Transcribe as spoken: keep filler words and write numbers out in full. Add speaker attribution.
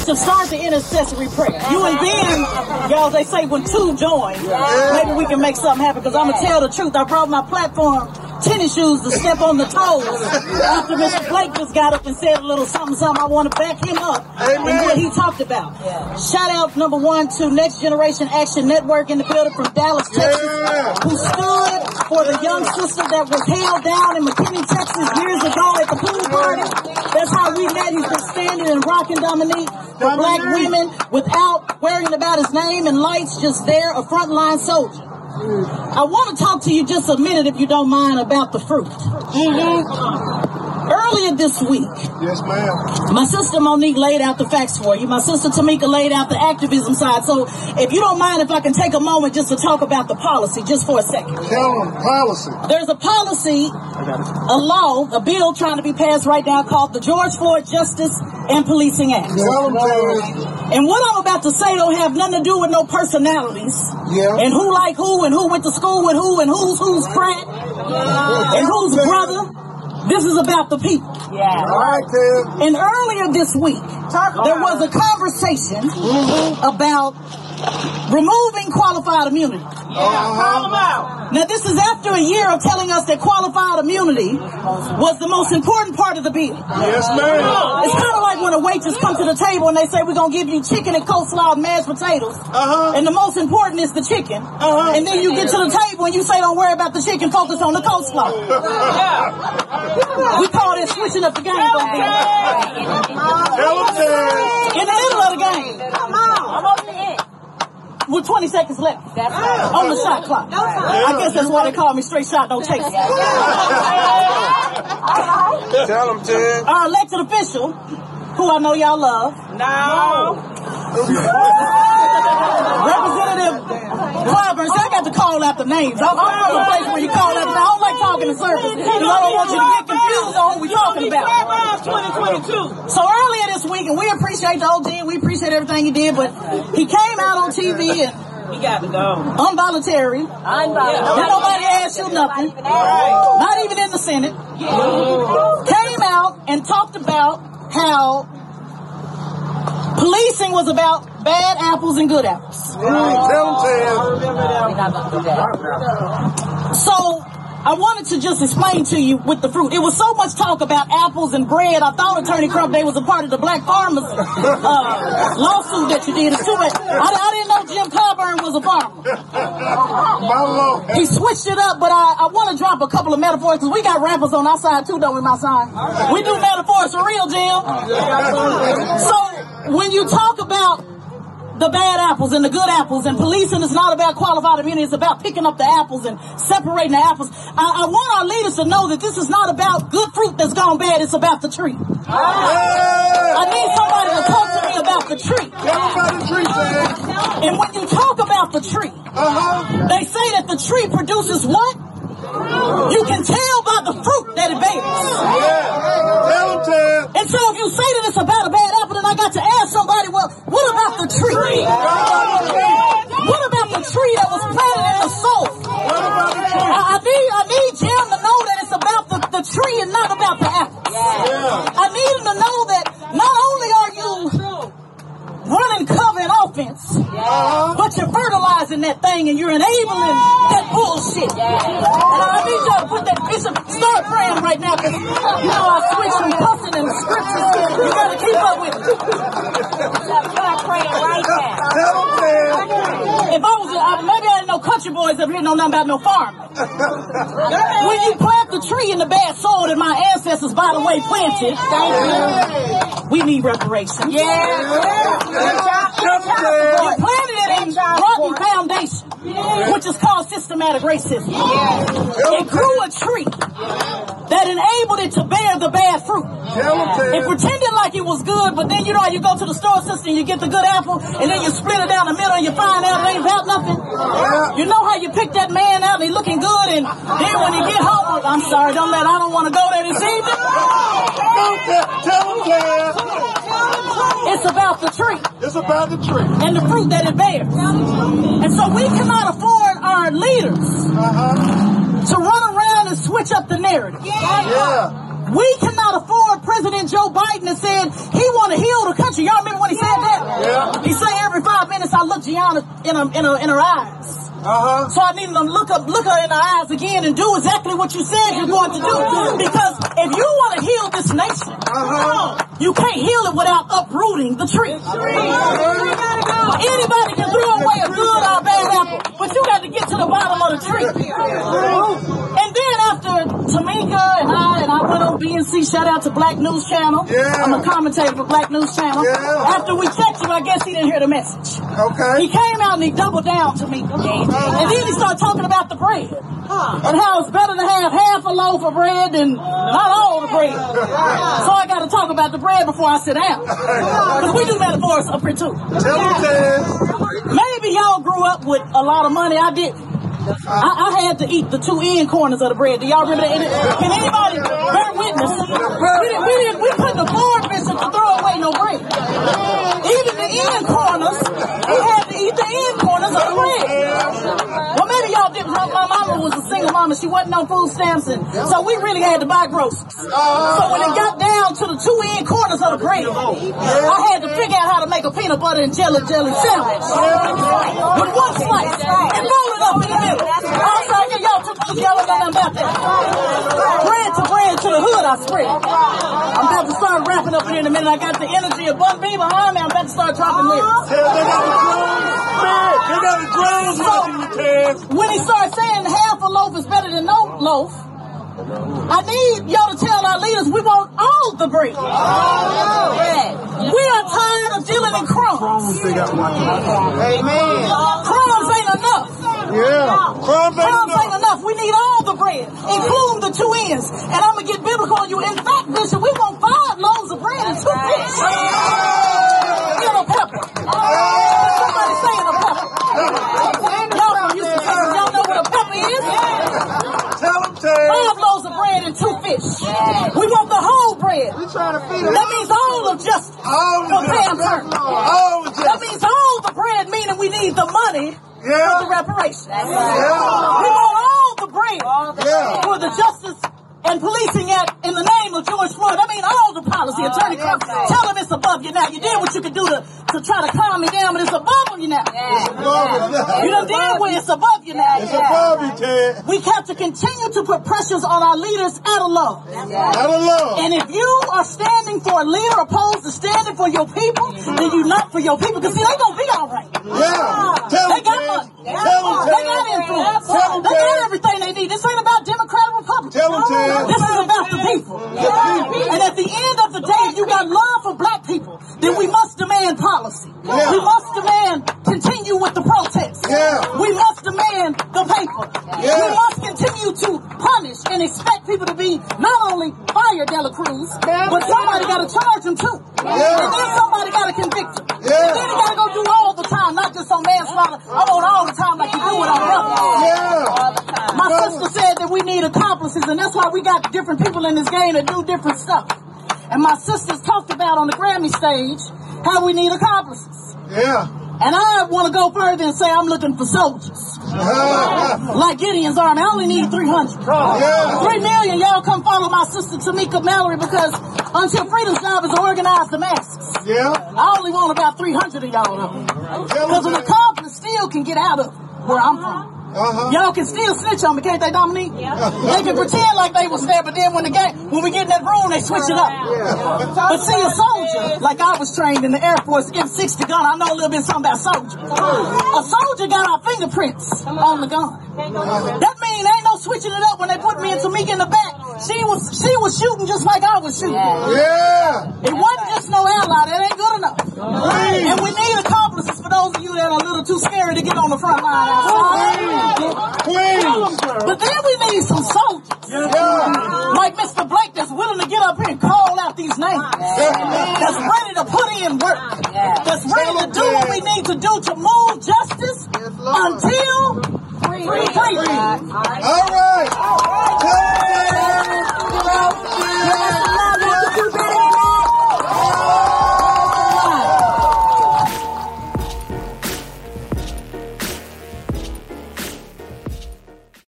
Speaker 1: to start the intercessory prayer. You and Ben, y'all, they say when two join, maybe we can make something happen, because I'm going to tell the truth. I brought my platform tennis shoes to step on the toes after Mister Blake just got up and said a little something, something. I want to back him up and what he talked about. Yeah. Shout out, number one, to Next Generation Action Network in the building from Dallas, Texas, yeah. who stood for the young sister that was held down in McKinney, Texas years ago at the pool party. That's how we met. He's been standing and rocking Dominique for black women without worrying about his name and lights, just there, a frontline soldier. I want to talk to you just a minute, if you don't mind, about the fruit. Mm-hmm. Earlier this week,
Speaker 2: yes, ma'am,
Speaker 1: my sister Monique laid out the facts for you. My sister Tamika laid out the activism side. So if you don't mind, if I can take a moment just to talk about the policy, just for a second.
Speaker 2: Tell them policy.
Speaker 1: There's a policy, a law, a bill trying to be passed right now called the George Floyd Justice and Policing Act.
Speaker 2: Tell them, tell them.
Speaker 1: And what I'm about to say don't have nothing to do with no personalities.
Speaker 2: Yeah.
Speaker 1: And who like who, and who went to school with who, and who's who's friend, yeah. and who's brother. This is about the people.
Speaker 2: Yeah. All right, Ted.
Speaker 1: And earlier this week, there was a conversation mm-hmm. about removing qualified immunity.
Speaker 2: Yeah, call them out.
Speaker 1: Now, this is after a year of telling us that qualified immunity was the most important part of the bill.
Speaker 2: Yes, ma'am.
Speaker 1: It's kind of like when a waitress comes to the table and they say, we're going to give you chicken and coleslaw and mashed potatoes.
Speaker 2: Uh-huh.
Speaker 1: And the most important is the chicken.
Speaker 2: Uh-huh.
Speaker 1: And then you get to the table and you say, don't worry about the chicken, focus on the coleslaw. Yeah. We call that switching up the game.
Speaker 2: Tell them,
Speaker 1: in the middle of the game.
Speaker 3: Come on. I'm over the end.
Speaker 1: With twenty seconds left.
Speaker 3: That's right.
Speaker 1: On the shot clock.
Speaker 3: Yeah.
Speaker 1: I guess that's why they call me straight shot, don't chase.
Speaker 3: Yeah.
Speaker 2: Tell them, Ted.
Speaker 1: Our elected official, who I know y'all love.
Speaker 3: No.
Speaker 1: Representative Clyburn, so I got to call out the names. I'm from a place where you call out the names. I don't like talking in circles because I don't want you to get confused on who we're talking about.
Speaker 3: twenty twenty-two.
Speaker 1: So earlier this week, and we appreciate the O G, we appreciate everything he did, but he came out on T V and
Speaker 3: he got to go.
Speaker 1: Unvoluntary.
Speaker 3: Unvoluntary.
Speaker 1: Did nobody ask you nothing. Right. Not even in the Senate. Yeah. Came out and talked about how policing was about bad apples and good apples.
Speaker 2: Right. Tell them, Ted.
Speaker 3: We're not going to do that.
Speaker 1: So I wanted to just explain to you with the fruit. It was so much talk about apples and bread. I thought Attorney Crump Day was a part of the Black Farmers uh, lawsuit that you did. It's too bad. I, I didn't know Jim Clyburn was a farmer.
Speaker 2: My Lord.
Speaker 1: He switched it up, but I, I want to drop a couple of metaphors because we got rappers on our side too, don't we, my son? We do metaphors for real, Jim. So when you talk about the bad apples and the good apples, and policing is not about qualified immunity, it's about picking up the apples and separating the apples. I, I want our leaders to know that this is not about good fruit that's gone bad, it's about the tree.
Speaker 2: Yeah.
Speaker 1: I need somebody to talk to me about the tree.
Speaker 2: Tell me about the tree, man.
Speaker 1: And when you talk about the tree,
Speaker 2: uh-huh.
Speaker 1: they say that the tree produces what? You can tell by the fruit that it bears.
Speaker 2: Yeah. Tell them, Ted.
Speaker 1: And so if you say that it's about a bad apple, then I got to ask somebody, well, what about the tree? What about the tree that was planted in the soul?
Speaker 2: What about the tree?
Speaker 1: I, I need I need Jim to know that it's about the, the tree and not about the apple.
Speaker 2: Yeah.
Speaker 1: I need him to know that not only are you running cover and offense,
Speaker 2: Uh-huh.
Speaker 1: but you're fertilizing that thing and you're enabling that bullshit. And I need y'all to put that bishop, start praying right now, because you know I switched from cussing and scriptures. You gotta keep up with it.
Speaker 3: Start praying right now.
Speaker 2: Tell them, Ted.
Speaker 1: If I was, I, maybe I didn't know country boys up here know nothing about no farm. When you plant the tree in the bad soil that my ancestors, by the way, planted, we need reparations.
Speaker 3: Yeah.
Speaker 1: You planted it in rotten foundation, which is called systematic racism. It grew a tree that enabled it to bear the bad fruit. It pretended like it was good, but then you know how you go to the store system, you get the good apple, and then you split it down the middle and you find out it ain't about nothing. You know how you pick that man out and he's looking good, and then when you get home, I'm sorry, don't let, I don't want to go there this evening.
Speaker 2: Tell them, Ted.
Speaker 1: It's about the tree.
Speaker 2: It's about the tree.
Speaker 1: And the fruit that it bears. And so we cannot afford our leaders
Speaker 2: uh-huh.
Speaker 1: to run around and switch up the narrative.
Speaker 2: Yeah. yeah.
Speaker 1: We cannot afford President Joe Biden that said he want to heal the country. Y'all remember when he said that? Gianna in her, in her, in her eyes.
Speaker 2: Uh-huh.
Speaker 1: So I needed them to look up, look her in the eyes again and do exactly what you said you're going to do. Because if you want to heal this nation,
Speaker 2: Uh-huh.
Speaker 1: you can't heal it without uprooting the tree. Anybody can throw away a good or a bad apple, but you got to get to the bottom of the tree. And then after Tamika and I and I went on B N C, shout out to Black News Channel.
Speaker 2: Yeah.
Speaker 1: I'm a commentator for Black News Channel.
Speaker 2: Yeah.
Speaker 1: After we checked him, I guess he didn't hear the message.
Speaker 2: Okay.
Speaker 1: He came out and he doubled down to me. And then he started talking about the bread. And how it's better to have half a loaf of bread than not all the bread. So I got to talk about the bread before I sit down. Because we do metaphors up here too.
Speaker 2: Tell them, Taz.
Speaker 1: Maybe y'all grew up with a lot of money. I didn't. I, I had to eat the two end corners of the bread. Do y'all remember that? Can anybody bear witness? We didn't, we didn't, we couldn't afford, Bishop, to throw away no bread. Even the end corners, we had to eat the end corners of the bread. Well, maybe y'all didn't. My, my mama was a single mama. She wasn't on food stamps, and so we really had to buy groceries. So when it got down to the two end corners of the bread, I had to figure out how to make a peanut butter and jelly jelly sandwich with one slice and roll it up in the middle. I'm sorry, y'all too much. Y'all don't know nothing about that. Bread to bread to the hood, I spread. I'm about to start wrapping up here in a minute. I got the energy of Bun B behind me. I'm about to start dropping lyrics.
Speaker 2: Taz, they got the drones. They got the drones watching you, Taz.
Speaker 1: When he starts saying half a loaf is better than no loaf, I need y'all to tell our leaders we want all the bread. We are tired of dealing in crumbs.
Speaker 2: Amen.
Speaker 1: Crumbs ain't enough.
Speaker 2: Yeah. Crumbs ain't
Speaker 1: Crumbs ain't
Speaker 2: enough.
Speaker 1: enough. We need all the bread, including the two ends. And I'm going to get biblical on you. In fact, Bishop, we want five loaves of bread and two fish. In a pepper. Somebody say in a pepper. Y'all from Houston, Texas, y'all know what a pepper is?
Speaker 2: Tell them, Taz.
Speaker 1: Five loaves of bread and two fish. We want the whole bread.
Speaker 2: We trying to feed them.
Speaker 1: That means all of justice.
Speaker 2: All
Speaker 1: For
Speaker 2: of
Speaker 1: Pam
Speaker 2: justice.
Speaker 1: Turner.
Speaker 2: All of
Speaker 1: That
Speaker 2: justice.
Speaker 1: means all the bread, meaning we need the money for the
Speaker 2: Yeah.
Speaker 1: reparations.
Speaker 2: Yeah.
Speaker 1: We want all the bread
Speaker 2: Yeah.
Speaker 1: for the Justice and Policing Act in the name of George Floyd. I mean, all the policy. Attorney Crump, tell them it's above you now. You did what you could do to, to try to calm me down, but it's above you now. You done did what it's above you now.
Speaker 2: It's above you, Ted.
Speaker 1: We have to continue to put pressures on our leaders out of love.
Speaker 2: Out of love.
Speaker 1: And if you are standing for a leader opposed to standing for your people, then you're not for your people. Because see, they gonna be all right.
Speaker 2: Yeah. Tell
Speaker 1: They
Speaker 2: them,
Speaker 1: got
Speaker 2: Ted.
Speaker 1: money.
Speaker 2: Tell them,
Speaker 1: They got
Speaker 2: Ted.
Speaker 1: influence.
Speaker 2: Tell them,
Speaker 1: They got
Speaker 2: Ted.
Speaker 1: everything they need. This ain't about Democrat or Republican.
Speaker 2: Tell them, Ted.
Speaker 1: This is about the people. And at the end of the day, if you got love for black people, then we must demand policy.
Speaker 2: Yeah.
Speaker 1: We must demand continue with the protests.
Speaker 2: Yeah.
Speaker 1: We must demand the paper.
Speaker 2: Yeah.
Speaker 1: We must continue to punish and expect people to be not only fire De La Cruz, but somebody got to charge them too.
Speaker 2: Yeah.
Speaker 1: And then somebody got to convict them.
Speaker 2: Yeah.
Speaker 1: And then they got to go do all the time, not just on manslaughter. I want all the time like you do it on others.
Speaker 2: Yeah.
Speaker 1: My sister said that we need accomplices, and that's why we got different people in this game that do different stuff. And my sisters talked about on the Grammy stage how we need accomplices.
Speaker 2: Yeah.
Speaker 1: And I want to go further and say I'm looking for soldiers.
Speaker 2: Uh,
Speaker 1: Like Gideon's army. I only need three hundred.
Speaker 2: Yeah.
Speaker 1: Three million, y'all come follow my sister Tamika Mallory, because until Freedom's job is to organize the masses.
Speaker 2: Yeah.
Speaker 1: I only want about three hundred of y'all though.
Speaker 2: Tell
Speaker 1: Because
Speaker 2: them,
Speaker 1: an
Speaker 2: Ted.
Speaker 1: accomplice still can get out of where I'm from.
Speaker 2: Uh-huh.
Speaker 1: Y'all can still snitch on me, can't they, Dominique? They can pretend like they was there, but then when the game, when we get in that room, they switch it up. But see, a soldier, like I was trained in the Air Force M sixty gun, I know a little bit something about soldiers. A soldier got our fingerprints on the gun. That means ain't no switching it up when they put me and Tamika in the back. She was she was shooting just like I was shooting.
Speaker 2: Yeah.
Speaker 1: It wasn't just no ally. That ain't good enough.
Speaker 2: Please.
Speaker 1: And we need accomplices for those of you that are a little too scary to get on the front line outside.
Speaker 2: Please.
Speaker 1: But then we need some soldiers.
Speaker 2: Yeah.
Speaker 1: Like Mister Blake that's willing to get up here and call out these names. That's ready to put in work. That's ready to do what we need to do to move justice